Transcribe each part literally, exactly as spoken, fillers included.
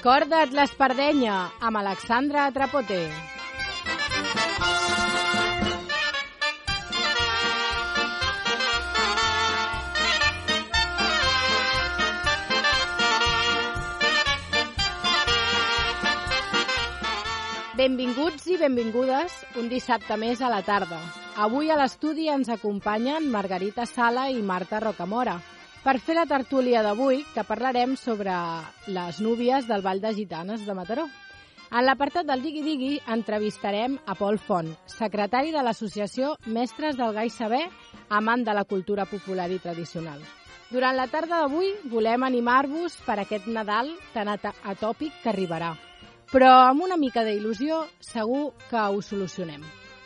Recorda't l'Espardenya, amb Alexandra Trapote. Benvinguts i benvingudes un dissabte més a la tarda. Avui a l'estudi ens acompanyen Margarita Sala i Marta Rocamora per fer la tertúlia d'avui, que parlarem sobre les núvies del Ball de Gitanes de Mataró. En l'apartat del Digui Digui entrevistarem a Pol Font, secretari de l'Associació Mestres del Gai Saber, amant de la cultura popular i tradicional. Durant la tarda d'avui volem animar-vos per aquest Nadal tan atòpic que arribarà. Però amb una mica d'il·lusió segur que ho solucionem.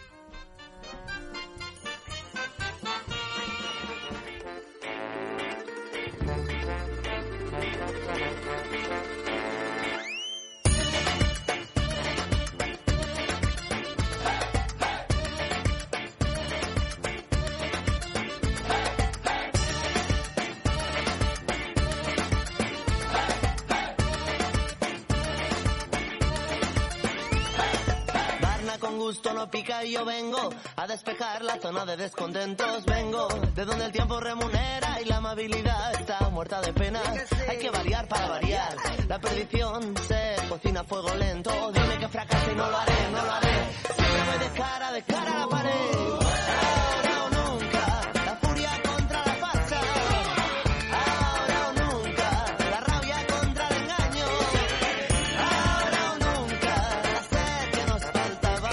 No pica y yo vengo a despejar la zona de descontentos. Vengo de donde el tiempo remunera y la amabilidad está muerta de pena. Hay que variar para variar. La perdición se cocina a fuego lento. Dime que fracase y no lo haré, no lo haré. Siempre voy de cara, de cara a la pared. Ahora o nunca, la furia contra la farsa. Ahora o nunca, la rabia contra el engaño. Ahora o nunca, la sed que nos faltaba.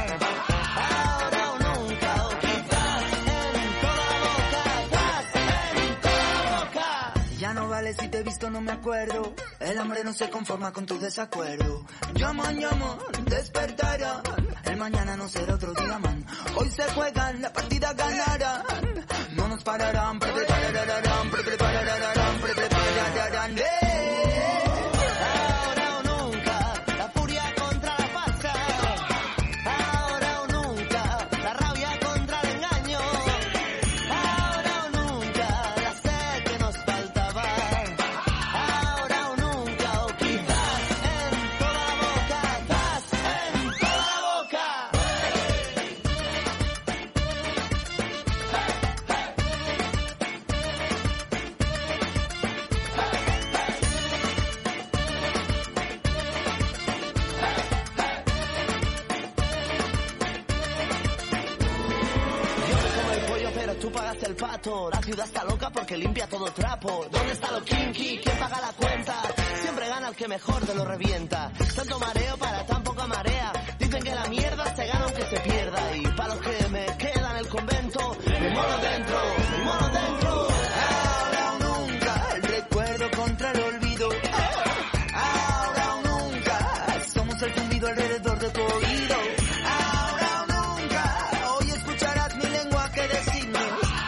Si te he visto no me acuerdo. El hambre no se conforma con tu desacuerdo. Llaman, llaman, despertarán. El mañana no será otro día, man. Hoy se juegan, la partida ganarán. No nos pararán, prepararán, prepararán, prepararán. Ahora o nunca, la furia contra la farsa. Ahora o nunca, la rabia contra el engaño. Ahora o nunca, la sed que nos faltaba. Tú pagaste el pato, la ciudad está loca porque limpia todo trapo. ¿Dónde está lo kinky? ¿Quién paga la cuenta? Siempre gana el que mejor te lo revienta. Tanto mareo para tan poca marea. Dicen que la mierda se gana aunque se pierda. Y para los que me queda en el convento, me mono dentro, me mono dentro. Ahora o nunca, el recuerdo contra el olvido. Ahora o nunca, somos el zumbido alrededor de tu oído. Ahora o nunca, hoy escucharás mi lenguaje de signos.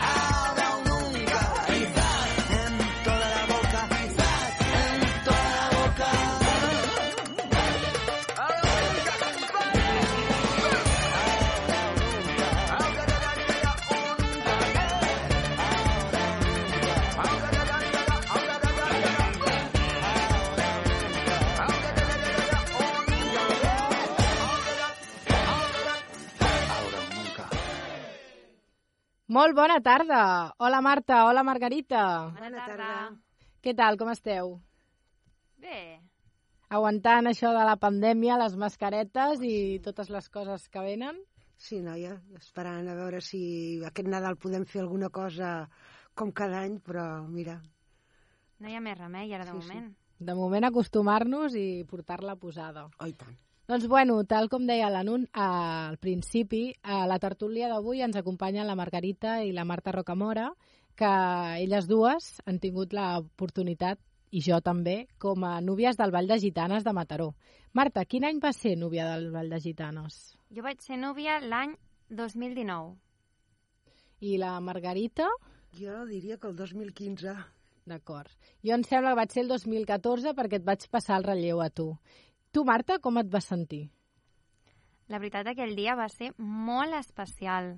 Molt bona tarda. Hola, Marta. Hola, Margarita. Bona tarda. Què tal, com esteu? Bé. Aguantant això de la pandèmia, les mascaretes i totes les coses que venen? Sí, noia, esperant a veure si aquest Nadal podem fer alguna cosa com cada any, però mira... No hi ha més remei ara de sí, moment. Sí. De moment acostumar-nos i portar-la posada. Oh, i tant. Doncs bueno, tal com deia l'Anun al principi, a la tertúlia d'avui ens acompanyen la Margarita i la Marta Rocamora, que elles dues han tingut l'oportunitat, i jo també, com a núvies del Ball de Gitanes de Mataró. Marta, quin any va ser núvia del Ball de Gitanes? Jo vaig ser núvia l'any dos mil dinou. I la Margarita? Jo diria que el dos mil quinze. D'acord. Jo em sembla que vaig ser el dos mil catorze perquè et vaig passar el relleu a tu. Tu, Marta, com et vas sentir? La veritat, aquell dia va ser molt especial.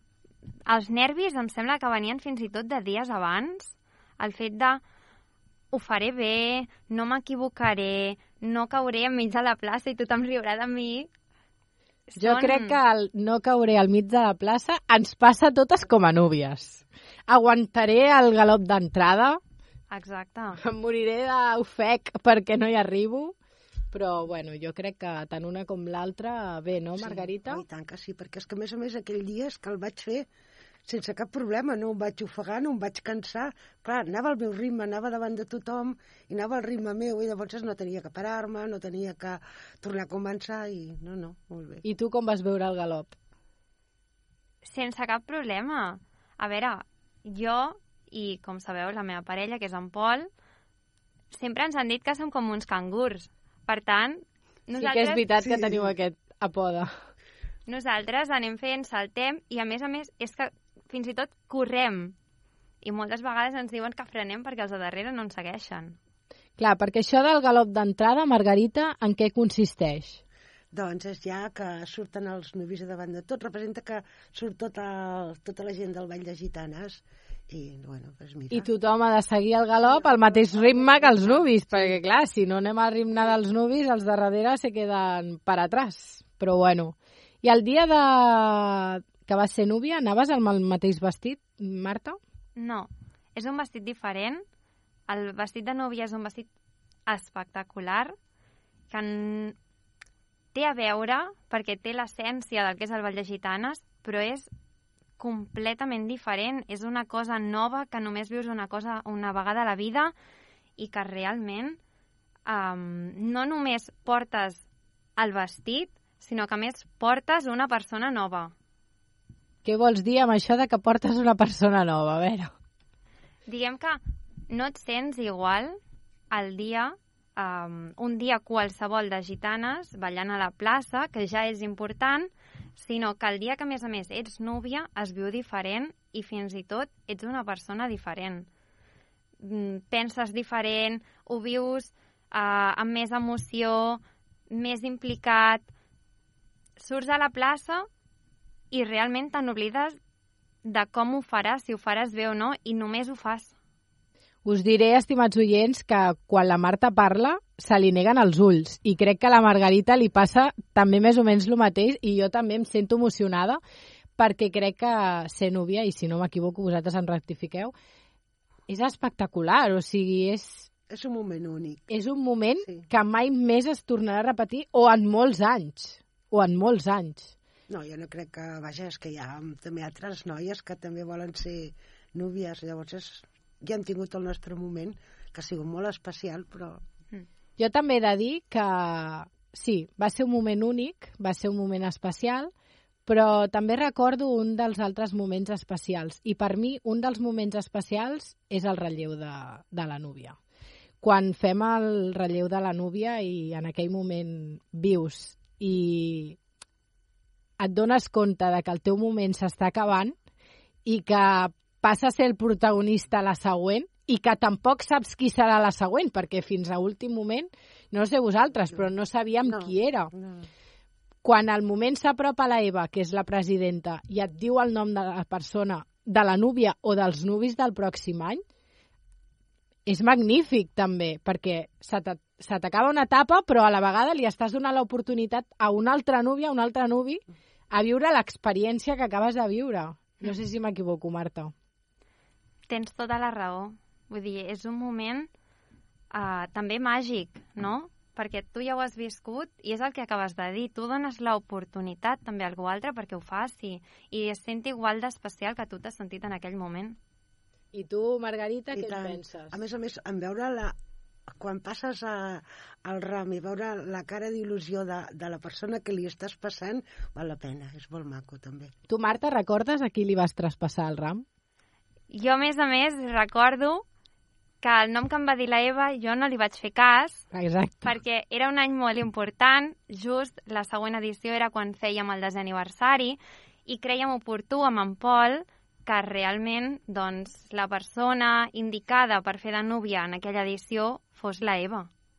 Els nervis em sembla que venien fins i tot de dies abans. El fet de ho faré bé, no m'equivocaré, no cauré enmig de la plaça i tothom riurà de mi. Jo crec que el no cauré al mig de la plaça ens passa a totes com a núvies. Aguantaré el galop d'entrada. Exacte. Em moriré d'ofec perquè no hi arribo. Però, bueno, jo crec que tant una com l'altra, bé, no, Margarita? Sí, oh, i tant que sí, perquè és que, a més a més, aquell dia és que el vaig fer sense cap problema, no em vaig ofegar, no em vaig cansar. Clar, anava al meu ritme, anava davant de tothom, i anava al ritme meu, i llavors no tenia que parar-me, no tenia que tornar a començar, i no, no, molt bé. I tu com vas veure el galop? Sense cap problema. A veure, jo i, com sabeu, la meva parella, que és en Pol, sempre ens han dit que som com uns cangurs. Per tant, nosaltres... Sí que és veritat que sí. teniu aquest apoda. Nosaltres anem fent, saltem, i a més a més és que fins i tot correm. I moltes vegades ens diuen que frenem perquè els de darrere no ens segueixen. Clar, perquè això del galop d'entrada, Margarita, en què consisteix? Doncs és ja que surten els nuvis a davant de tot, representa que surt tota, tota la gent del Ball de Gitanes. I, bueno, pues mira. I tothom ha de seguir el galop al mateix ritme que els nuvis, perquè clar, si no anem al ritme dels nuvis, els de darrere se queden per atràs. Però bueno. I el dia de... que vas ser núvia, anaves amb el mateix vestit, Marta? No, és un vestit diferent. El vestit de núvia és un vestit espectacular que en... té a veure perquè té l'essència del que és el Ball de Gitanes, però és completament diferent. És una cosa nova que només vius una cosa una vegada a la vida i que realment um, no només portes el vestit, sinó que a més portes una persona nova. Què vols dir amb això de que portes una persona nova? A veure. Diguem que no et sents igual el dia, um, un dia qualsevol de gitanes ballant a la plaça, que ja és important, sinó que el dia que, a més a més, ets núvia, es viu diferent i fins i tot ets una persona diferent. Penses diferent, ho vius uh, amb més emoció, més implicat, surts a la plaça i realment te n'oblides de com ho faràs, si ho faràs bé o no, i només ho fas. Us diré, estimats oients, que quan la Marta parla se li neguen els ulls i crec que a la Margarita li passa també més o menys el mateix i jo també em sento emocionada perquè crec que ser núvia, i si no m'equivoco vosaltres em rectifiqueu, és espectacular, o sigui, és... És un moment únic. És un moment sí. que mai més es tornarà a repetir o en molts anys, o en molts anys. No, jo no crec que, vaja, és que hi ha també altres noies que també volen ser núvies, llavors és, ja hem tingut el nostre moment, que ha sigut molt especial, però... Mm. Jo també he de dir que sí, va ser un moment únic, va ser un moment especial, però també recordo un dels altres moments especials, i per mi un dels moments especials és el relleu de, de la núvia. Quan fem el relleu de la núvia i en aquell moment vius i et dones compte de que el teu moment s'està acabant i que passa a ser el protagonista a la següent i que tampoc saps qui serà la següent, perquè fins a últim moment, no sé vosaltres, però no sabíem no, qui era. No. Quan al moment s'apropa la Eva, que és la presidenta, i et diu el nom de la persona, de la núvia o dels nuvis del pròxim any, és magnífic també, perquè se t'acaba una etapa, però a la vegada li estàs donant l'oportunitat a una altra núvia, a un altre nuvi, a viure l'experiència que acabes de viure. No sé si m'equivoco, Marta. Tens tota la raó. Vull dir, és un moment uh, també màgic, no? Perquè tu ja ho has viscut i és el que acabes de dir. Tu dones l'oportunitat també a algú altre perquè ho faci i es senti igual d'especial que tu t'has sentit en aquell moment. I tu, Margarita, I què tant. en penses? A més a més, en veure la... quan passes a, al ram i veure la cara d'il·lusió de, de la persona que li estàs passant, val la pena, és molt maco també. Tu, Marta, recordes a qui li vas traspassar el ram? Jo, a més a més, recordo que el nom que em va dir la Eva jo no li vaig fer cas. Exacte. Perquè era un any molt important, just la següent edició era quan fèiem el desè aniversari i creiem oportú amb en Pol que realment doncs, la persona indicada per fer de núvia en aquella edició fos la Eva.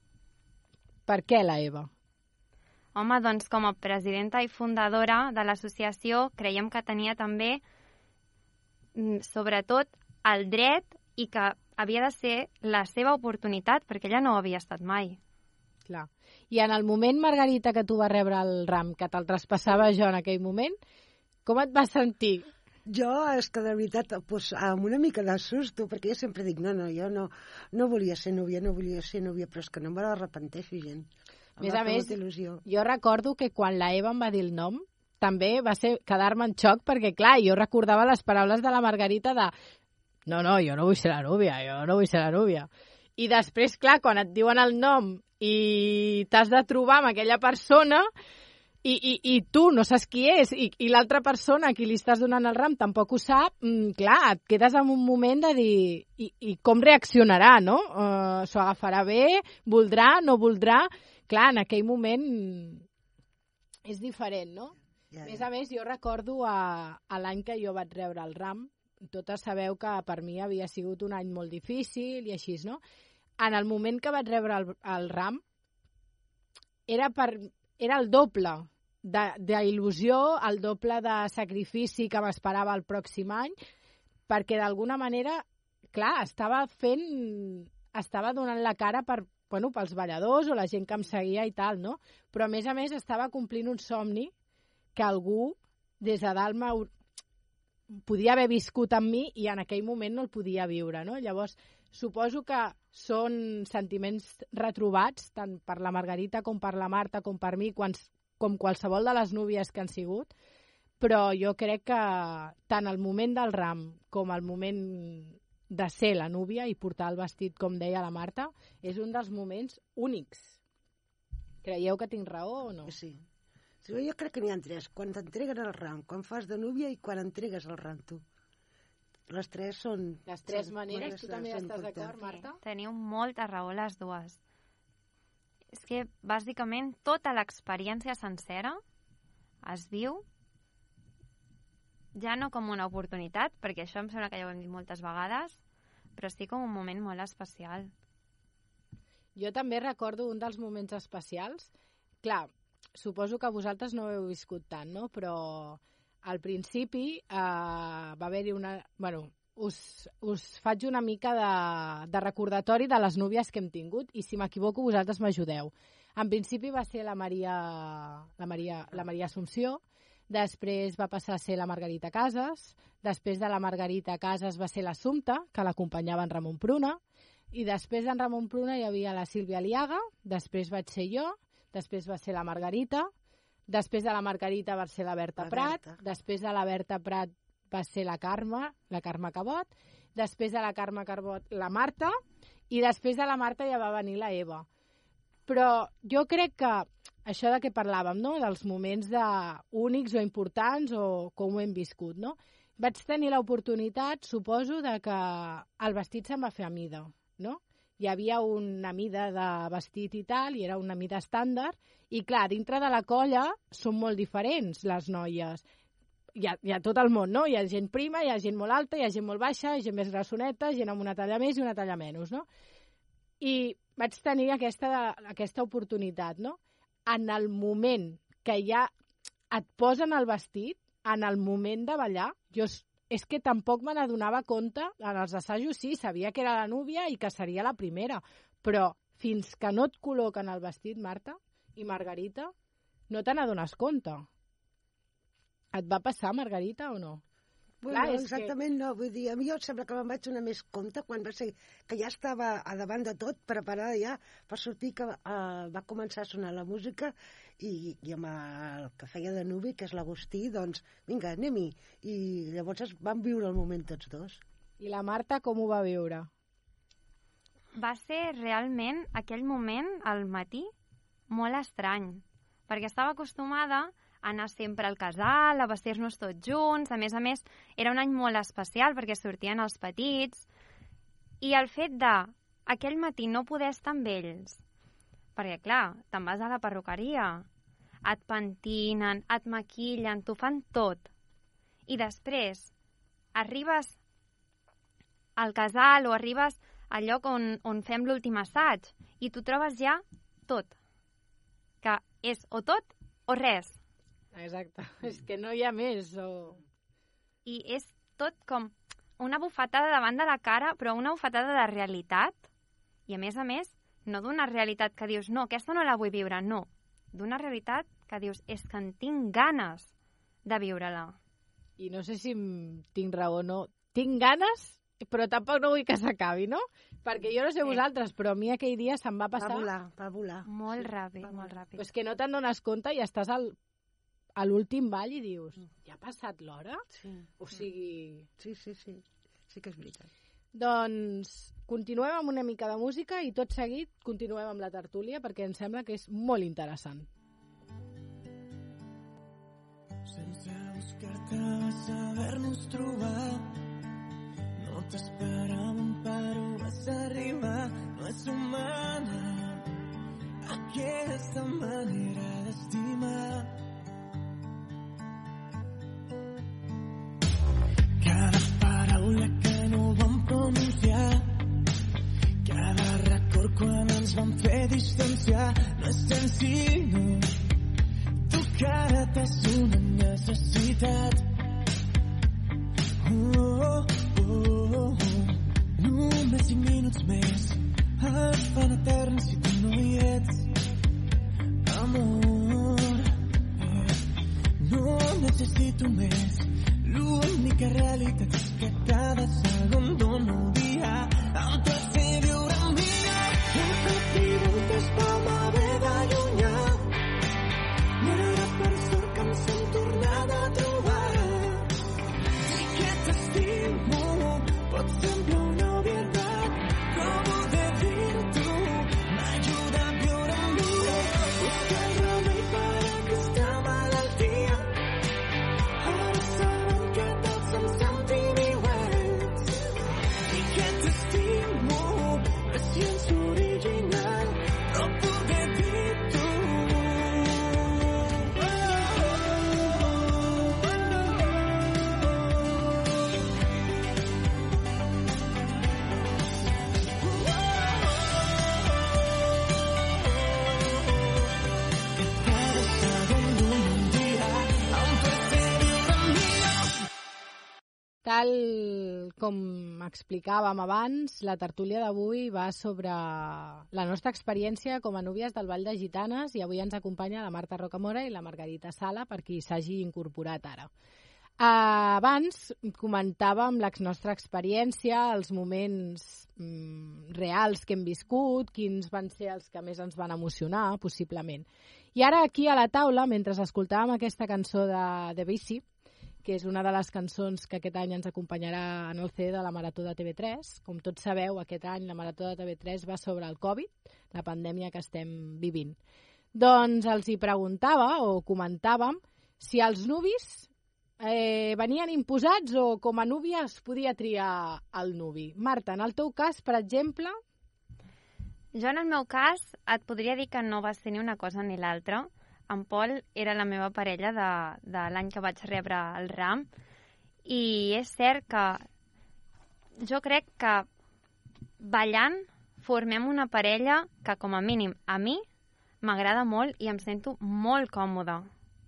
Per què la Eva? Home, doncs com a presidenta i fundadora de l'associació creiem que tenia també, sobretot, el dret i que havia de ser la seva oportunitat, perquè ella no havia estat mai. Clar. I en el moment, Margarita, que tu vas rebre el ram, que te'l traspassava jo en aquell moment, com et vas sentir? Jo, és que de veritat, pues, amb una mica de susto, perquè jo sempre dic, no, no, jo no, no volia ser núvia, no volia ser núvia, però és que no me l'arrepenteixo, gent. A més a més, jo recordo que quan la Eva em va dir el nom, també va ser quedar-me en xoc, perquè, clar, jo recordava les paraules de la Margarita de no, no, jo no vull ser la núvia, jo no vull ser la núvia. I després, clar, quan et diuen el nom i t'has de trobar amb aquella persona i, i, i tu no saps qui és i, i l'altra persona a qui li estàs donant el ram tampoc ho sap, mm, clar, et quedes en un moment de dir i, i com reaccionarà, no? Uh, S'ho agafarà bé? Voldrà? No voldrà? Clar, en aquell moment és diferent, no? Ja, ja. A més a més, jo recordo a, a l'any que jo vaig rebre el ram, totes sabeu que per mi havia sigut un any molt difícil i així, no? En el moment que vaig rebre el, el ram, era, per, era el doble d'il·lusió, el doble de sacrifici que m'esperava el pròxim any, perquè d'alguna manera, clar, estava fent, estava donant la cara per, bueno, pels balladors o la gent que em seguia i tal, no? Però a més a més estava complint un somni que algú des de dalt podia haver viscut amb mi i en aquell moment no el podia viure, no? Llavors, suposo que són sentiments retrobats, tant per la Margarita com per la Marta com per mi, quan, com qualsevol de les núvies que han sigut, però jo crec que tant el moment del ram com el moment de ser la núvia i portar el vestit, com deia la Marta, és un dels moments únics. Creieu que tinc raó o no? Sí. Jo crec que n'hi ha tres. Quan t'entreguen el ram, quan fas de núvia i quan entregues el ram tu. Les tres són... Les tres són, maneres, tu també estàs d'acord, Marta? Sí, teniu molta raó les dues. És que, bàsicament, tota l'experiència sencera es viu ja no com una oportunitat, perquè això em sembla que ja ho hem dit moltes vegades, però sí com un moment molt especial. Jo també recordo un dels moments especials. Clar, suposo que vosaltres no ho heu viscut tant, no? Però al principi eh, va haver-hi una... Bueno, us, us faig una mica de, de recordatori de les núvies que hem tingut i si m'equivoco vosaltres m'ajudeu. En principi va ser la Maria, la Maria, la Maria Assumpció, després va passar a ser la Margarita Casas, després de la Margarita Casas va ser l'Assumpta, que l'acompanyava en Ramon Pruna, i després d'en Ramon Pruna hi havia la Sílvia Aliaga, després vaig ser jo, després va ser la Margarita, després de la Margarita va ser la Berta la Prat, Berta. Després de la Berta Prat va ser la Carme, la Carme Cabot, després de la Carme Cabot la Marta, i després de la Marta ja va venir la Eva. Però jo crec que això de què parlàvem, no? Dels moments de únics o importants o com ho hem viscut, no? Vaig tenir l'oportunitat, suposo, de que el vestit se'm va fer a mida, no? Hi havia una mida de vestit i tal, i era una mida estàndard, i clar, dintre de la colla són molt diferents les noies. Hi ha, hi ha tot el món, no? Hi ha gent prima, hi ha gent molt alta, hi ha gent molt baixa, gent més grassoneta, gent amb una talla més i una talla menys, no? I vaig tenir aquesta, aquesta oportunitat, no? En el moment que ja et posen el vestit, en el moment de ballar, jo és que tampoc me n'adonava compte, en els assajos sí, sabia que era la núvia i que seria la primera, però fins que no et col·loquen el vestit, Marta i Margarita, no te n'adones compte. Et va passar, Margarita, o no? Bueno, clar, exactament que... no, vull dir, a mi em sembla que me'n vaig donar més compte quan va ser que ja estava a davant de tot, preparada ja per sortir, que uh, va començar a sonar la música i, i amb el que feia de nuvi, que és l'Agustí, doncs, vinga, anem-hi. I llavors vam viure el moment tots dos. I la Marta com ho va viure? Va ser realment aquell moment, al matí, molt estrany, perquè estava acostumada anar sempre al casal, a vestir-nos tots junts. A més a més, era un any molt especial perquè sortien els petits. I el fet de aquell matí no poder estar amb ells, perquè, clar, te'n vas a la perruqueria, et pentinen, et maquillen, t'ho fan tot. I després arribes al casal o arribes al lloc on, on fem l'últim assaig i tu trobes ja tot. Que és o tot o res. Exacte, és que no hi ha més. O... I és tot com una bufetada davant de la cara, però una bufetada de realitat. I a més a més, no d'una realitat que dius, no, aquesta no la vull viure, no. D'una realitat que dius, és que en tinc ganes de viure-la. I no sé si tinc raó o no. Tinc ganes, però tampoc no vull que s'acabi, no? Perquè jo no sé vosaltres, però a mi aquell dia se'm va passar... Va volar, va volar. Molt sí, ràpid, molt ràpid. Pues que no te'n dones compte i estàs al, a l'últim ball i dius, ja ha passat l'hora? Sí. O sigui... Sí, sí, sí. Sí que és veritat. Doncs continuem amb una mica de música i tot seguit continuem amb la tertúlia perquè em sembla que és molt interessant. Sense buscar-te vas haver-nos trobat. No t'esperàvem, però vas arribar. No és humana aquesta manera d'estimar. Cada paraula que no vam pronunciar, cada record quan ens vam fer distanciar, no és senzill, no. Tocar-te és una necessitat. Oh, oh, oh, oh. Només cinc minuts més es fan eterns si tu no hi ets. Amor, eh, no necessito més. L'única realitat és que cada segon d'un dia em pot fer viure millor. Entre preguntes com haver d'allunyar. M'era per sort que em sent tornada a trobar. I que t'estimo pot semblar una obvietat, però poder dir-t'ho m'ajuda a viure amb mi. Busca el remei per aquesta malaltia. Ara sabem que tots ens sentim iguals i que t'estimo és gens original, però poder dir-t'ho. Tal com explicàvem abans, la tertúlia d'avui va sobre la nostra experiència com a núvies del Ball de Gitanes i avui ens acompanya la Marta Rocamora i la Margarita Sala, per qui s'hagi incorporat ara. Uh, abans comentàvem la nostra experiència, els moments mm, reals que hem viscut, quins van ser els que més ens van emocionar, possiblement. I ara aquí a la taula, mentre escoltàvem aquesta cançó de Debussy, que és una de les cançons que aquest any ens acompanyarà en el C E de la Marató de T V tres. Com tots sabeu, aquest any la Marató de T V tres va sobre el Covid, la pandèmia que estem vivint. Doncs els hi preguntava o comentàvem si els nuvis eh, venien imposats o com a núvia es podia triar el nuvi. Marta, en el teu cas, per exemple... Jo en el meu cas et podria dir que no va ser ni una cosa ni l'altra. En Pol era la meva parella de, de l'any que vaig rebre el ram i és cert que jo crec que ballant formem una parella que com a mínim a mi m'agrada molt i em sento molt còmoda.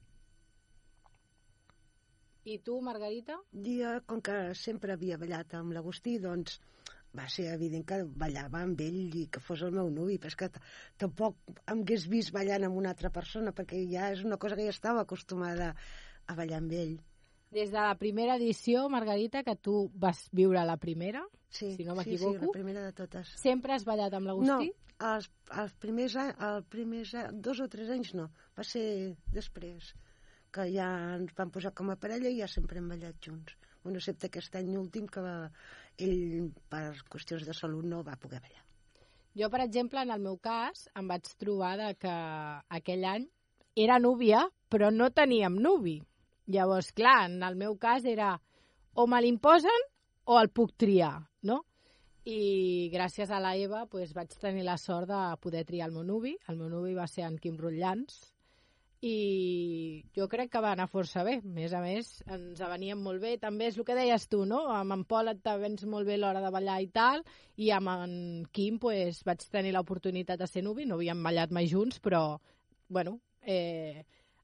I tu, Margarita? Jo, com que sempre havia ballat amb l'Agustí, doncs va ser evident que ballava amb ell i que fos el meu nuvi, però és que tampoc em hagués vist ballant amb una altra persona, perquè ja és una cosa que ja estava acostumada a ballar amb ell. Des de la primera edició, Margarita, que tu vas viure la primera, sí, si no sí, m'equivoco, sí, la primera de totes. Sempre has ballat amb l'Agustí? No, els, els primers, els primers dos o tres anys no, va ser després, que ja ens vam posar com a parella i ja sempre hem ballat junts. Bueno, excepte aquest any últim que va, ell, per qüestions de salut, no va poder ballar. Jo, per exemple, en el meu cas, em vaig trobar de que aquell any era núvia, però no teníem nuvi. Llavors, clar, en el meu cas era o me l'imposen o el puc triar, no? I gràcies a la Eva pues, vaig tenir la sort de poder triar el meu nuvi. El meu nuvi va ser en Quim Rotllans, i jo crec que va anar força bé. A més a més, ens veníem molt bé. També és el que deies tu, no? Amb en Pol et vens molt bé a l'hora de ballar i tal, i amb en Quim pues, vaig tenir l'oportunitat de ser nuvi. No havíem ballat mai junts, però bueno, eh,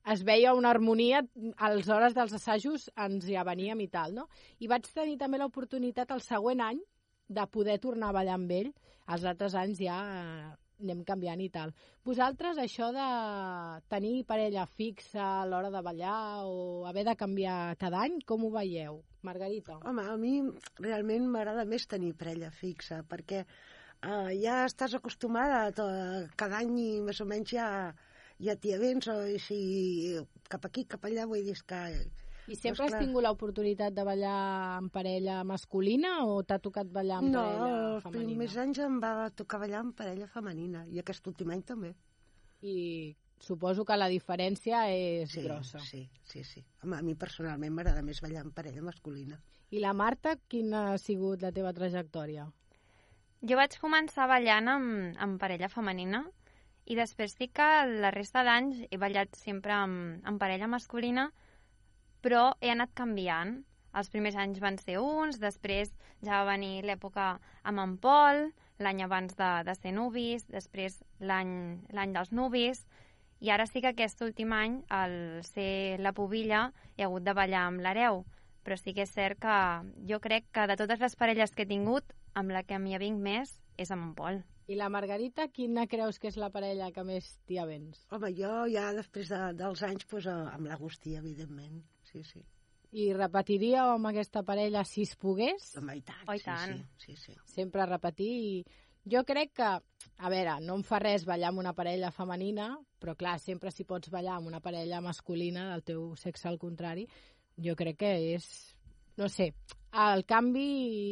es veia una harmonia, a les hores dels assajos ens hi aveníem i tal, no? I vaig tenir també l'oportunitat el següent any de poder tornar a ballar amb ell. Els altres anys ja eh, anem canviant i tal. Vosaltres, això de tenir parella fixa a l'hora de ballar o haver de canviar cada any, com ho veieu? Margarita? Home, a mi realment m'agrada més tenir parella fixa, perquè uh, ja estàs acostumada a to, cada any i més o menys ja, ja t'hi avens, o si cap aquí, cap allà, vull dir que... I sempre doncs, has tingut l'oportunitat de ballar amb parella masculina o t'ha tocat ballar amb no, parella els femenina? primers anys em va tocar ballar amb parella femenina, i aquest últim any també. I suposo que la diferència és Sí, grossa. sí, sí, sí. Home, a mi personalment m'agrada més ballar amb parella masculina. I la Marta, quina ha sigut la teva trajectòria? Jo vaig començar ballant amb, amb parella femenina i després sí que la resta d'anys he ballat sempre amb, amb parella masculina, però he anat canviant. Els primers anys van ser uns, després ja va venir l'època amb en Pol, l'any abans de, de ser nuvis, després l'any l'any dels nuvis, i ara sí que aquest últim any, al ser la pubilla, he hagut de ballar amb l'hereu. Però sí que és cert que jo crec que de totes les parelles que he tingut, amb la que m'hi avinc més és amb en Pol. I la Margarita, quina creus que és la parella que més t'hi avens? Home, jo ja després de, dels anys, pues, amb l'Agustí, evidentment. Sí, sí. I repetiríeu amb aquesta parella si es pogués? Home, i tant. Oh, i sí, tant. Sí, sí, sí. Sempre repetir. I jo crec que, a veure, no em fa res ballar amb una parella femenina, però clar, sempre si pots ballar amb una parella masculina del teu sexe al contrari, jo crec que és, no sé, el canvi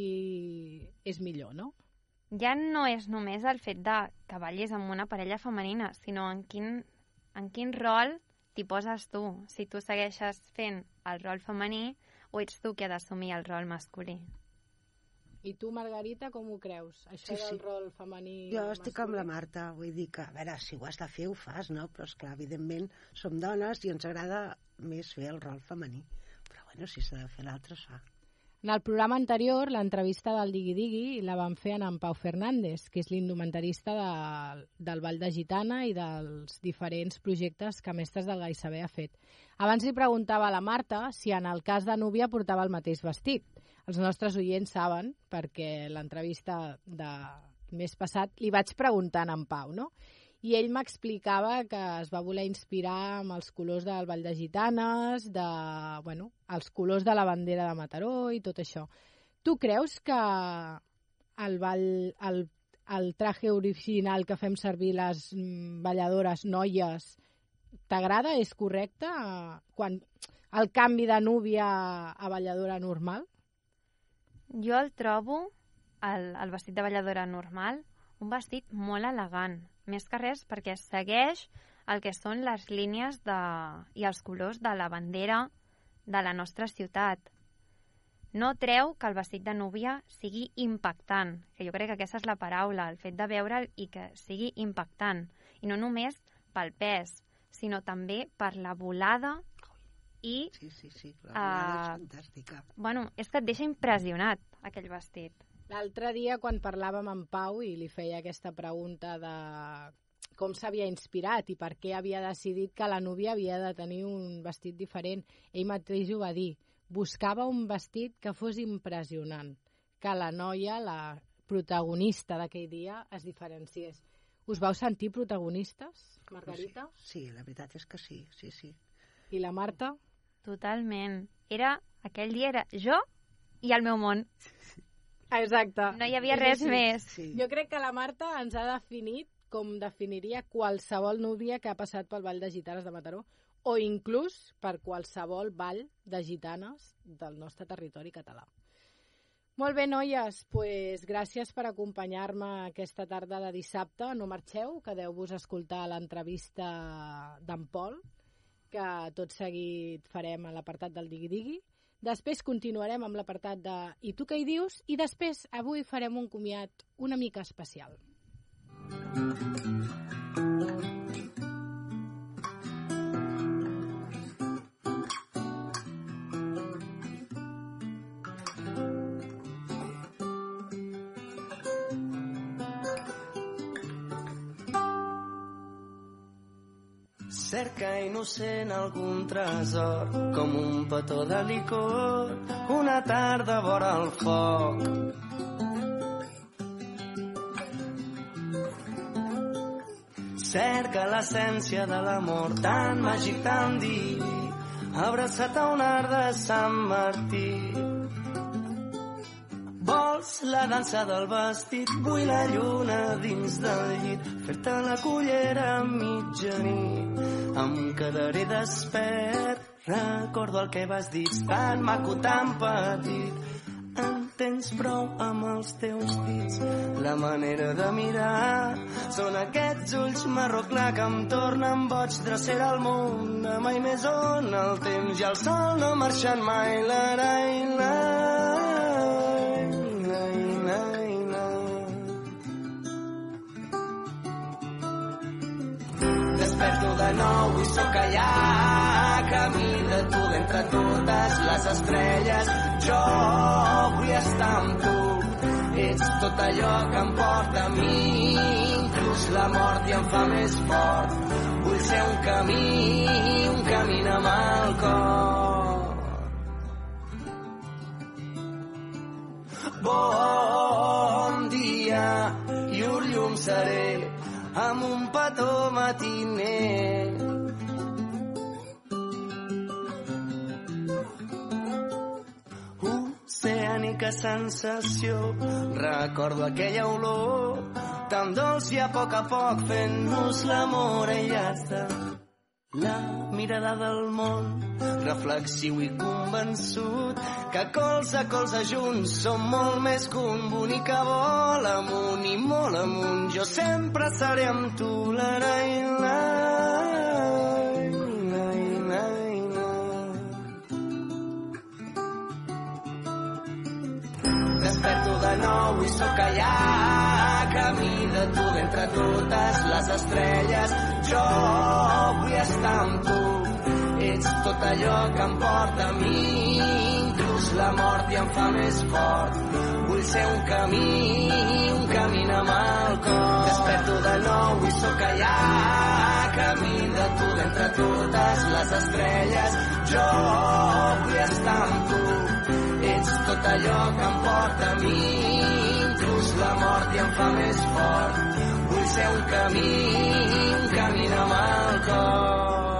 és millor, no? Ja no és només el fet de que ballis amb una parella femenina, sinó en quin, en quin rol t'hi poses tu. Si tu segueixes fent el rol femení o ets tu qui ha d'assumir el rol masculí. I tu, Margarita, com ho creus? Això Sí, del sí. rol femení... Jo estic amb la masculí? Marta, vull dir que, a veure, si ho has de fer, ho fas, no? Però, esclar, evidentment, som dones i ens agrada més fer el rol femení. Però, bueno, si s'ha de fer l'altre, es fa. En el programa anterior, l'entrevista del Digui Digui la van fer en Pau Fernández, que és l'indumentarista de, del Ball de Gitana i dels diferents projectes que Mestres del Gai Saber ha fet. Abans li preguntava a la Marta si en el cas de núvia portava el mateix vestit. Els nostres oients saben, perquè l'entrevista de mes passat li vaig preguntar a en Pau, no? I ell m'explicava que es va voler inspirar amb els colors del Ball de Gitanes, de, bueno, els colors de la bandera de Mataró i tot això. Tu creus que el, ball, el, el traje original que fem servir les balladores noies t'agrada? És correcte? Quan el canvi de núvia a balladora normal? Jo el trobo, el, el vestit de balladora normal, un vestit molt elegant. Més que res perquè segueix el que són les línies de, i els colors de la bandera de la nostra ciutat. No treu que el vestit de núvia sigui impactant, que jo crec que aquesta és la paraula, el fet de veure'l i que sigui impactant. I no només pel pes, sinó també per la volada i... Sí, sí, sí, la volada Uh, és fantàstica. Bueno, és que et deixa impressionat, aquell vestit. L'altre dia, quan parlàvem amb Pau i li feia aquesta pregunta de com s'havia inspirat i per què havia decidit que la núvia havia de tenir un vestit diferent, ell mateix ho va dir. Buscava un vestit que fos impressionant, que la noia, la protagonista d'aquell dia, es diferenciés. Us vau sentir protagonistes, Margarita? Sí, la veritat és que sí, sí, sí. I la Marta? Totalment. Era, aquell dia era jo i el meu món. Exacte. No hi havia res més. Sí. Jo crec que la Marta ens ha definit com definiria qualsevol núvia que ha passat pel Ball de Gitanes de Mataró o inclús per qualsevol ball de gitanes del nostre territori català. Molt bé, noies, pues, gràcies per acompanyar-me aquesta tarda de dissabte. No marxeu, quedeu-vos a escoltar l'entrevista d'en Pol, que tot seguit farem a l'apartat del Digui Digui. Després continuarem amb l'apartat de I tu què hi dius? I després avui farem un comiat una mica especial. Cerca innocent algun tresor, com un petó de licor, una tarda vora el foc. Cerca l'essència de l'amor, tan màgic, tan diví, abraçat a un art de Sant Martí. Vols la dansa del vestit, vull la lluna dins del llit, fer-te la cullera a mitjanit. Em quedaré despert, recordo el que vas dir, tan maco, tan petit. En tens prou amb els teus dits, la manera de mirar són aquests ulls marró clar que em tornen boig. Drecera al món, de mai més on el temps i el sol no marxen mai. L'arai, lai, lai, lai, lai. Desperto de nou i sóc allà, camí de tu d'entre totes les estrelles. Jo vull estar amb tu, ets tot allò que em porta a mi, inclús la mort i em fa més fort. Vull ser un camí, un camí amb el cor. Bon dia, llur llum seré, amb un petó matiner. Oceànica sensació, recordo aquella olor tan dolç i a poc a poc fent-nos l'amor aïllats de la mirada del món, reflexiu i convençut que colze a colze junts som molt més que un bonic que vol amunt i molt amunt. Jo sempre seré amb tu, l'arai, lai, lai, lai, lai. Desperto de nou i sóc allà, camí de tu d'entre totes les estrelles. Jo vull estar amb tu, ets tot allò que em porta a mi, inclús la mort i em fa més fort. Vull ser un camí, un camí amb el cor. Desperto de nou i sóc allà, camí de tu d'entre totes les estrelles. Jo vull estar amb tu, ets tot allò que em porta a mi, inclús la mort i em fa més fort. Vull ser un camí, un camí amb el cor.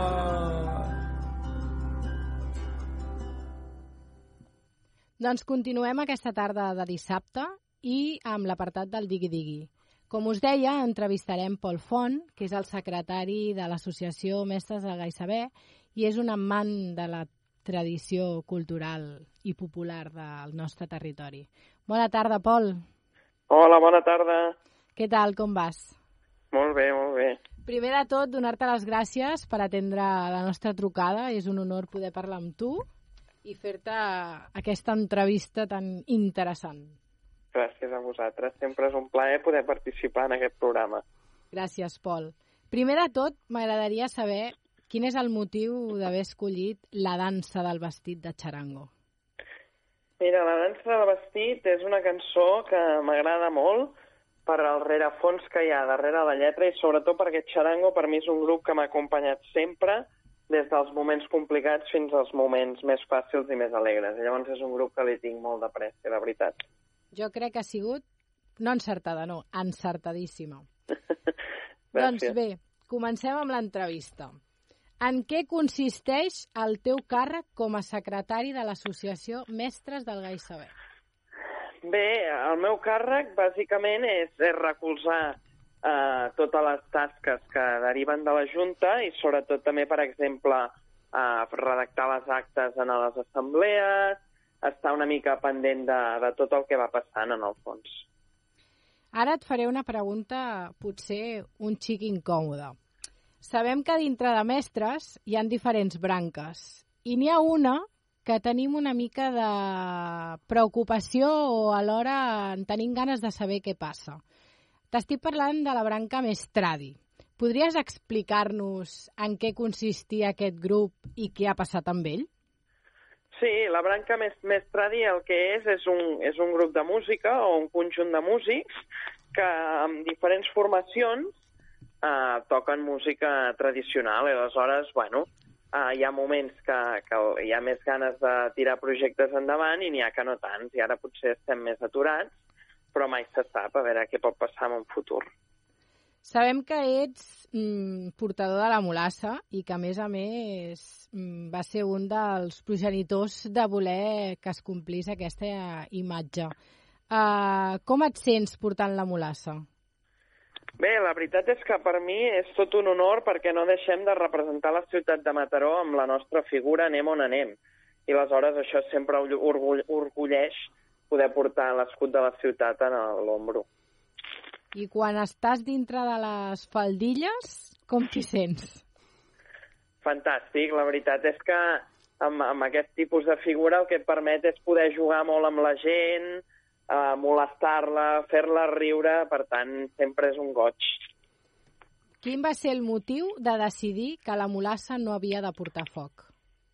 Doncs continuem aquesta tarda de dissabte i amb l'apartat del Digui Digui. Com us deia, entrevistarem Pol Font, que és el secretari de l'Associació Mestres del Gai Saber i és un amant de la tradició cultural i popular del nostre territori. Bona tarda, Pol. Hola, bona tarda. Què tal, com vas? Molt bé, molt bé. Primer de tot, donar-te les gràcies per atendre la nostra trucada. És un honor poder parlar amb tu i fer-te aquesta entrevista tan interessant. Gràcies a vosaltres. Sempre és un plaer poder participar en aquest programa. Gràcies, Pol. Primer de tot, m'agradaria saber quin és el motiu d'haver escollit la dansa del vestit de Charango. Mira, la dansa del vestit és una cançó que m'agrada molt per al rerefons que hi ha darrere la lletra i sobretot perquè Charango per mi és un grup que m'ha acompanyat sempre des dels moments complicats fins als moments més fàcils i més alegres. I llavors és un grup que li tinc molt d'apreci, de veritat. Jo crec que ha sigut, no encertada, no, encertadíssima. Doncs bé, comencem amb l'entrevista. En què consisteix el teu càrrec com a secretari de l'Associació Mestres del Gai Saber? Bé, el meu càrrec bàsicament és, és recolzar eh, totes les tasques que deriven de la Junta i sobretot també, per exemple, eh, redactar les actes en les assemblees, estar una mica pendent de, de tot el que va passant en el fons. Ara et faré una pregunta potser un xic incòmoda. Sabem que dintre de mestres hi ha diferents branques i n'hi ha una que tenim una mica de preocupació o alhora en tenim ganes de saber què passa. T'estic parlant de la branca més tradi. Podries explicar-nos en què consistia aquest grup i què ha passat amb ell? Sí, la branca més, més tradi el que és és un, és un grup de música o un conjunt de músics que amb diferents formacions eh, toquen música tradicional i aleshores, bueno, eh, hi ha moments que, que hi ha més ganes de tirar projectes endavant i n'hi ha que no tants, i ara potser estem més aturats, però mai se sap, a veure què pot passar en un futur. Sabem que ets mm, portador de la mulassa i que, a més a més, mm, va ser un dels progenitors de voler que es complís aquesta imatge. Uh, com et sents portant la mulassa? Bé, la veritat és que per mi és tot un honor perquè no deixem de representar la ciutat de Mataró amb la nostra figura anem on anem. I aleshores això sempre orgull, orgulleix poder portar l'escut de la ciutat a l'ombro. I quan estàs dintre de les faldilles, com t'hi sents? Fantàstic, la veritat és que amb, amb aquest tipus de figura el que et permet és poder jugar molt amb la gent, eh, molestar-la, fer-la riure, per tant, sempre és un goig. Quin va ser el motiu de decidir que la mulassa no havia de portar foc?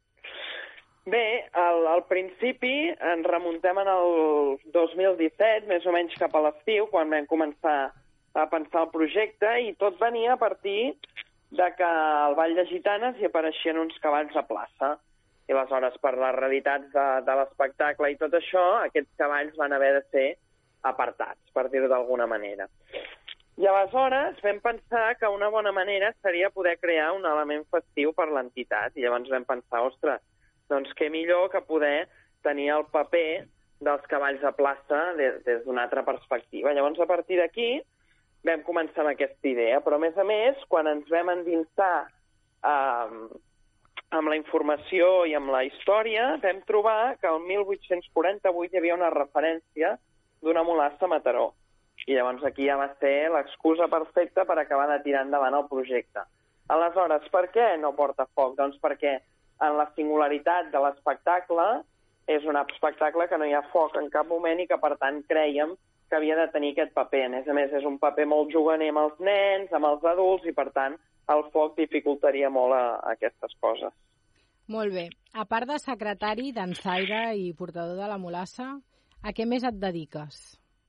Bé, al, al principi ens remuntem en el dos mil disset, més o menys cap a l'estiu, quan vam començar a pensar el projecte, i tot venia a partir de que al Ball de Gitanes hi apareixien uns cavalls a plaça. I aleshores, per les realitats de, de l'espectacle i tot això, aquests cavalls van haver de ser apartats, per dir-ho d'alguna manera. I aleshores vam pensar que una bona manera seria poder crear un element festiu per l'entitat, i llavors vam pensar, ostres, doncs què millor que poder tenir el paper dels cavalls a plaça des, des d'una altra perspectiva. Llavors, a partir d'aquí, vam començar amb aquesta idea, però a més a més, quan ens vam endinsar eh, amb la informació i amb la història, vam trobar que el mil vuit-cents quaranta-vuit hi havia una referència d'una mulassa a Mataró. I llavors aquí ja va ser l'excusa perfecta per acabar de tirar endavant el projecte. Aleshores, per què no porta foc? Doncs perquè en la singularitat de l'espectacle és un espectacle que no hi ha foc en cap moment i que, per tant, crèiem que havia de tenir aquest paper. A més a més, és un paper molt juganer amb els nens, amb els adults, i, per tant, el foc dificultaria molt a, a aquestes coses. Molt bé. A part de secretari, dansaire i portador de la mulassa, a què més et dediques?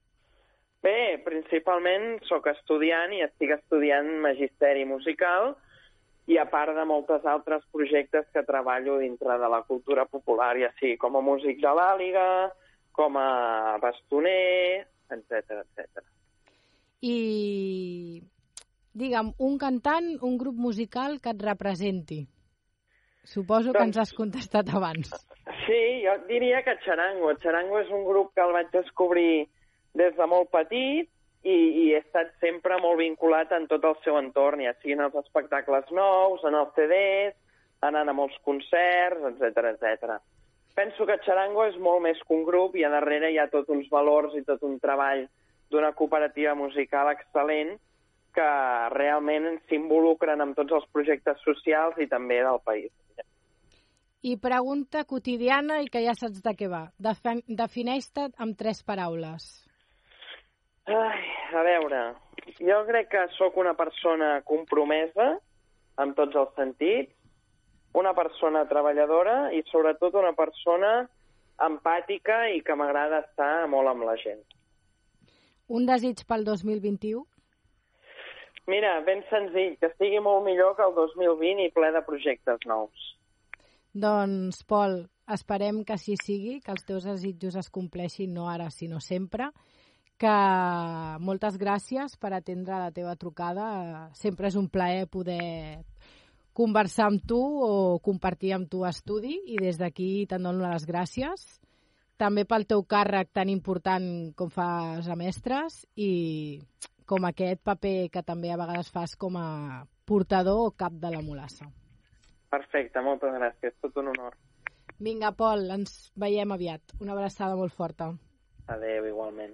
Bé, principalment sóc estudiant i estic estudiant magisteri musical, i a part de moltes altres projectes que treballo dintre de la cultura popular, ja sigui com a músic de l'àliga, com a bastoner, etcètera, etcètera. I, digue'm, un cantant, un grup musical que et representi. Suposo doncs, que ens has contestat abans. Sí, jo diria que Charango. Charango és un grup que el vaig descobrir des de molt petit, I, i he estat sempre molt vinculat en tot el seu entorn, ja siguin els espectacles nous, en els C Ds, anant a molts concerts, etcètera, etcètera. Penso que Charango és molt més que un grup i a darrere hi ha tots uns valors i tot un treball d'una cooperativa musical excel·lent que realment s'involucren en tots els projectes socials i també del país. I pregunta quotidiana i que ja saps de què va. Defin- Defineix-te amb tres paraules. Ai, a veure, jo crec que sóc una persona compromesa en tots els sentits, una persona treballadora i sobretot una persona empàtica i que m'agrada estar molt amb la gent. Un desig pel dos mil vint-i-u? Mira, ben senzill, que estigui molt millor que el dos mil vint i ple de projectes nous. Doncs, Pol, esperem que així sigui, que els teus desitjos es compleixin no ara, sinó sempre, que moltes gràcies per atendre la teva trucada. Sempre és un plaer poder conversar amb tu o compartir amb tu estudi i des d'aquí te'n dono les gràcies. També pel teu càrrec tan important com fas a mestres i com aquest paper que també a vegades fas com a portador o cap de la mulassa. Perfecte, moltes gràcies, tot un honor. Vinga, Pol, ens veiem aviat. Una abraçada molt forta. Adéu, igualment.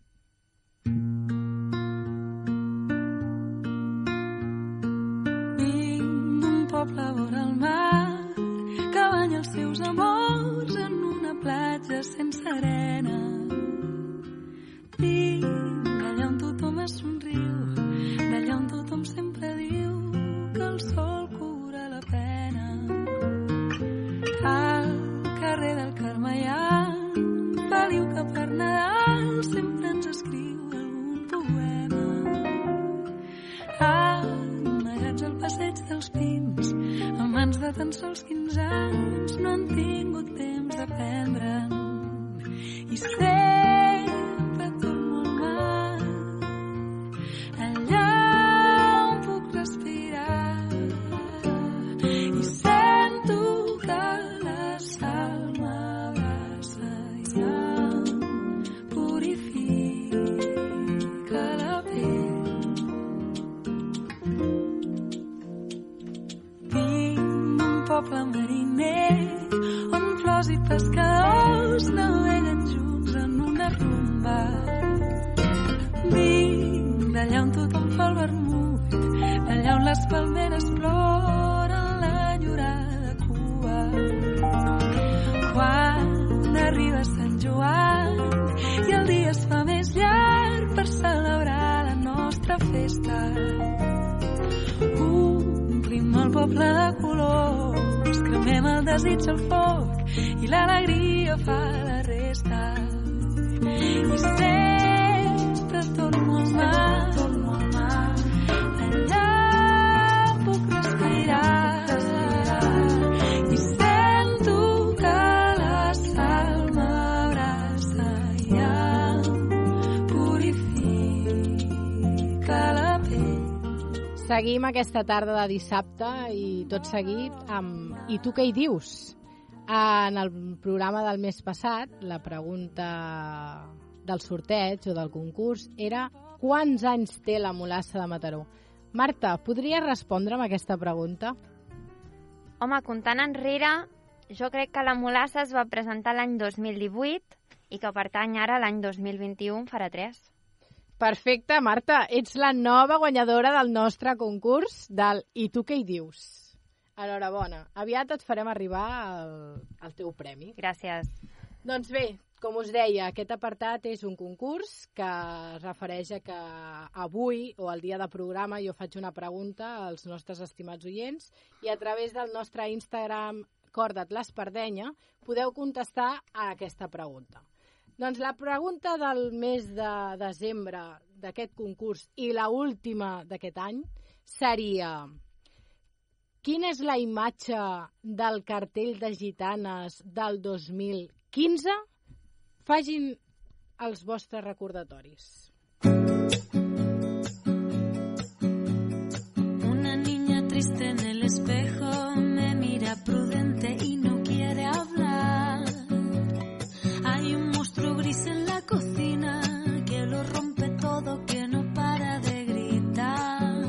Vinc d'un poble vora el mar que banya els seus amors en una platja sense arena. Vinc d'allà on tothom es somriu, d'allà on tothom sempre diu que el sol cura la pena. Al carrer del Carme hi ha un feliu que per Nadal sempre ens escriu algun poema. amagats al passeig dels Pins, amants de tan sols quinze anys, no han tingut temps d'aprendre'n. I sempre torno al mar, allà on puc respirar, i sento que la sal m'abraça i em purifica la pell. Vinc d'un poble mariner on flors i pescadors naveguen junts en una rumba. Vinc d'allà on tothom fa el vermut, d'allà on les palmeres ploren l'enyorada cua. Quan arriba Sant Joan i el dia es fa més llarg per celebrar la nostra festa, omplim el poble de colors, cremem el desig al foc i l'alegria fa la resta. I sempre torno al mar, torno al mar, allà puc respirar, i sento que la sal m'abraça i em purifica la pell. Seguim aquesta tarda de dissabte i tot seguit amb I tu què hi dius? En el programa del mes passat, la pregunta del sorteig o del concurs era quants anys té la mulassa de Mataró? Marta, podries respondre'm aquesta pregunta? Home, comptant enrere, jo crec que la mulassa es va presentar l'any dos mil divuit i que per tant ara l'any dos mil vint-i-u farà tres. Perfecte, Marta, ets la nova guanyadora del nostre concurs del I tu què hi dius? Enhorabona. Aviat et farem arribar el, el teu premi. Gràcies. Doncs bé, com us deia, aquest apartat és un concurs que es refereix a que avui o el dia de programa jo faig una pregunta als nostres estimats oients i a través del nostre Instagram Corda't l'Espardenya podeu contestar a aquesta pregunta. Doncs la pregunta del mes de desembre d'aquest concurs i la última d'aquest any seria: quina és la imatge del cartell de gitanes del dos mil quinze? Facin els vostres recordatoris. Una niña triste en el espejo me mira prudente y no quiere hablar. Hay un monstruo gris en la cocina que lo rompe todo, que no para de gritar.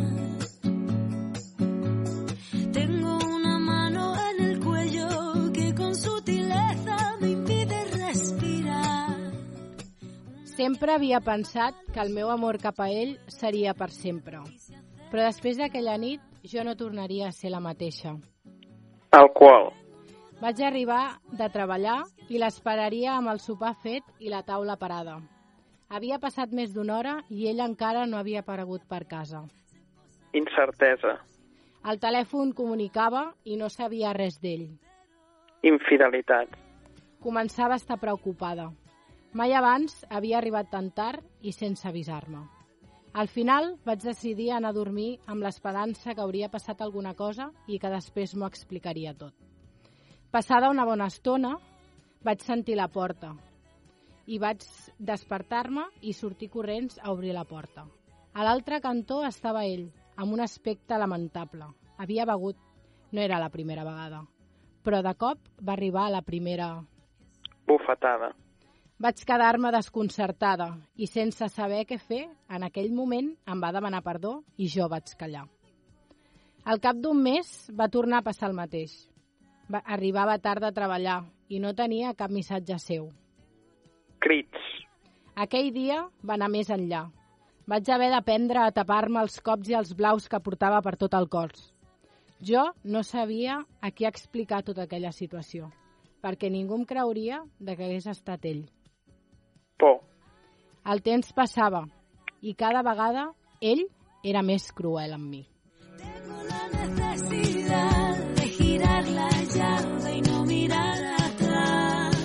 Tengo una mano en el cuello que con sutileza me impide respirar. Sempre havia pensat que el meu amor cap a ell seria per sempre. Però després d'aquella nit jo no tornaria a ser la mateixa. Alcohol. Vaig arribar de treballar i l'esperaria amb el sopar fet i la taula parada. Havia passat més d'una hora i ell encara no havia aparegut per casa. Incertesa. El telèfon comunicava i no sabia res d'ell. Infidelitat. Començava a estar preocupada. Mai abans havia arribat tan tard i sense avisar-me. Al final vaig decidir anar a dormir amb l'esperança que hauria passat alguna cosa i que després m'ho explicaria tot. Passada una bona estona, vaig sentir la porta i vaig despertar-me i sortir corrents a obrir la porta. A l'altre cantó estava ell, amb un aspecte lamentable. Havia begut, no era la primera vegada, però de cop va arribar la primera bufetada. Vaig quedar-me desconcertada i sense saber què fer, en aquell moment em va demanar perdó i jo vaig callar. Al cap d'un mes va tornar a passar el mateix. Va, arribava tard a treballar i no tenia cap missatge seu. Crits. Aquell dia va anar més enllà. Vaig haver d'aprendre a tapar-me els cops i els blaus que portava per tot el cos. Jo no sabia a qui explicar tota aquella situació, perquè ningú em creuria de que hagués estat ell. Por. El temps passava i cada vegada ell era més cruel amb mi. Tengo la necesidad de girar la llave y no mirar atrás.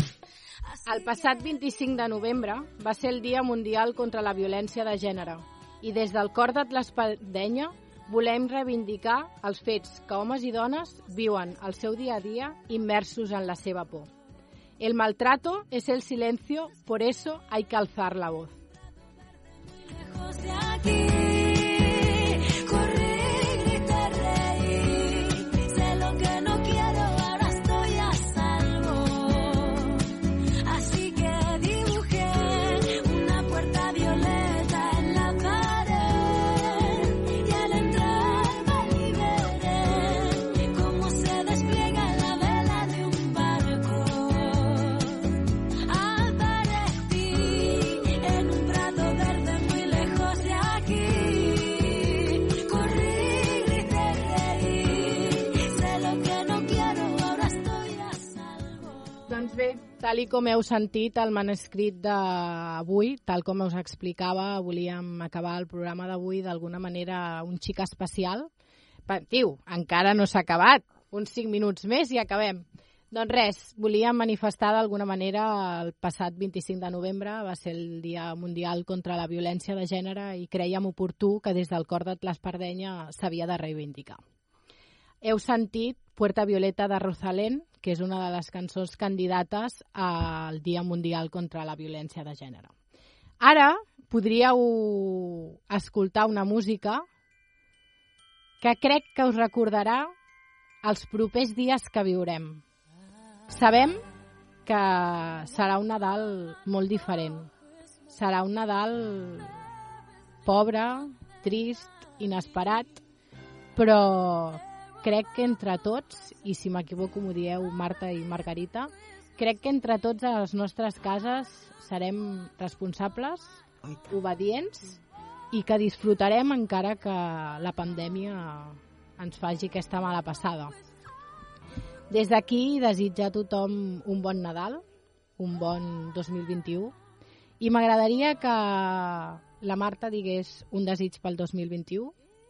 El passat vint-i-cinc de novembre va ser el Dia Mundial contra la Violència de Gènere I des del cor de l'Espardenya volem reivindicar els fets que homes i dones viuen el seu dia a dia immersos en la seva por. El maltrato es el silencio, por eso hay que alzar la voz. Lejos de aquí, corrí, grité, reí. Sé lo que no quiero, ahora estoy a salvo. Así que dibujé una puerta violeta en la pared. Y al entrar me liberé, como se despliega la vela de un barco. Aparecí en un prado verde muy lejos de aquí. Corrí, grité, reí. Sé lo que no quiero, ahora estoy a salvo. Doncs bé, tal i com heu sentit el manuscrit d'avui, tal com us explicava, volíem acabar el programa d'avui d'alguna manera un xic especial. Patiu, encara no s'ha acabat, uns cinc minuts més i acabem. Doncs res, volíem manifestar d'alguna manera el passat vint-i-cinc de novembre, va ser el Dia Mundial contra la Violència de Gènere i crèiem oportú que des del cor de l'Espardenya s'havia de reivindicar. Heu sentit Puerta Violeta de Rosalén, que és una de les cançons candidates al Dia Mundial contra la Violència de Gènere. Ara podríeu escoltar una música que crec que us recordarà els propers dies que viurem. Sabem que serà un Nadal molt diferent. Serà un Nadal pobre, trist, inesperat, però crec que entre tots, i si m'equivoco m'ho dieu Marta i Margarita, crec que entre tots a les nostres cases serem responsables, obedients i que disfrutarem encara que la pandèmia ens faci aquesta mala passada. Des d'aquí desitjar a tothom un bon Nadal, un bon dos mil vint-i-u, i m'agradaria que la Marta digués un desig pel dos mil vint-i-u.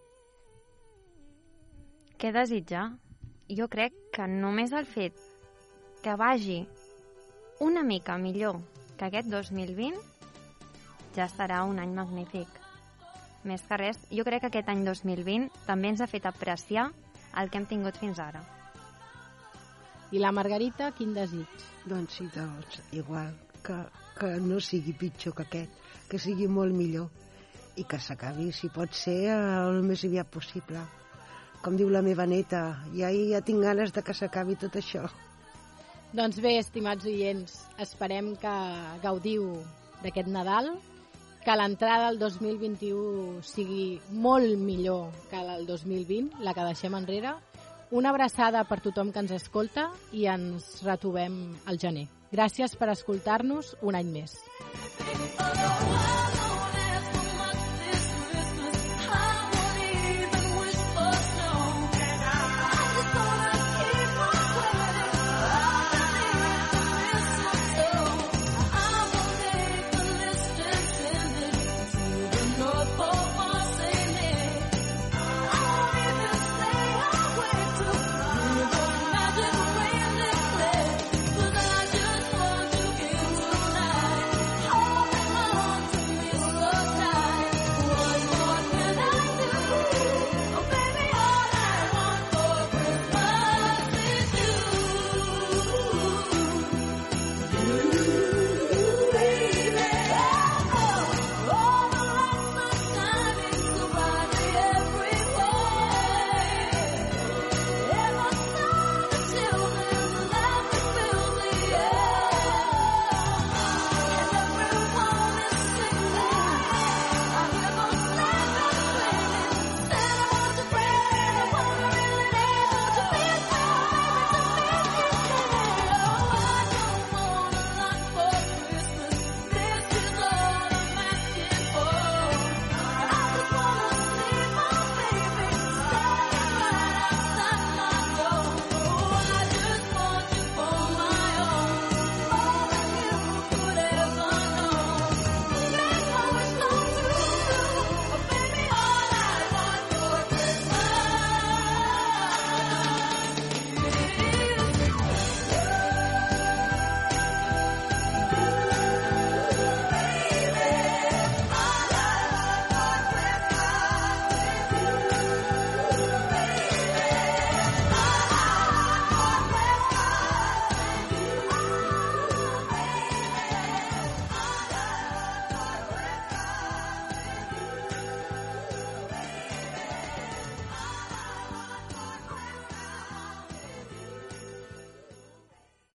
Què desitjar? Jo crec que només el fet que vagi una mica millor que aquest dos mil vint ja serà un any magnífic. Més que res, jo crec que aquest any dos mil vint també ens ha fet apreciar el que hem tingut fins ara. I la Margarita, quin desig? Doncs sí, doncs, igual, que, que no sigui pitjor que aquest, que sigui molt millor i que s'acabi, si pot ser, el més aviat possible. Com diu la meva neta, ja, ja tinc ganes de que s'acabi tot això. Doncs bé, estimats oients, esperem que gaudiu d'aquest Nadal, que l'entrada del dos mil vint-i-u sigui molt millor que el dos mil vint, la que deixem enrere. Una abraçada per tothom que ens escolta i ens retrobem al gener. Gràcies per escoltar-nos un any més.